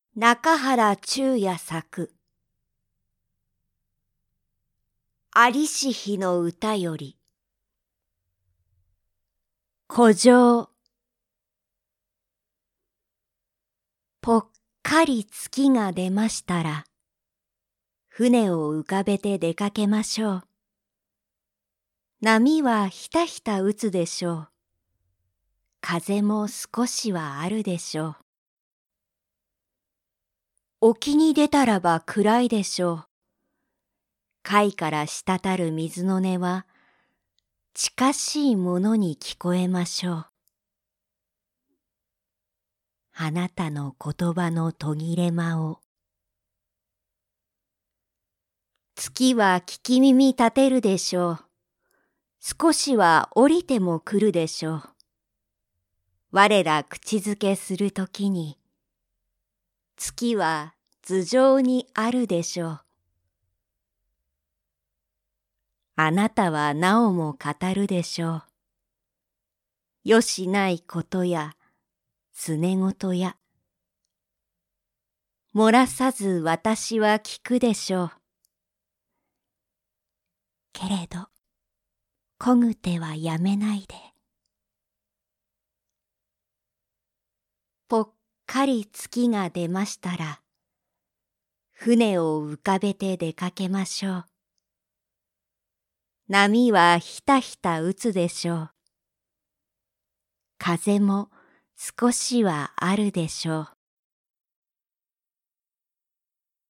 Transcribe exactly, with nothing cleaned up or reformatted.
中原中也作在し日の歌より古城。ぽっかり月が出ましたら船を浮かべて出かけましょう。波はひたひた打つでしょう。風も少しはあるでしょう。沖に出たらば暗いでしょう。貝から滴る水の音は近しいものに聞こえましょう。あなたの言葉の途切れ間を。月は聞き耳立てるでしょう。少しは降りても来るでしょう。我ら口づけするときに月は頭上にあるでしょう。あなたはなおも語るでしょう。よしないことやすねごとや漏らさず私は聞くでしょう。けれどこぐ手はやめないで。ぽっかり月が出ましたら船を浮かべて出かけましょう。波はひたひた打つでしょう。風も少しはあるでしょう。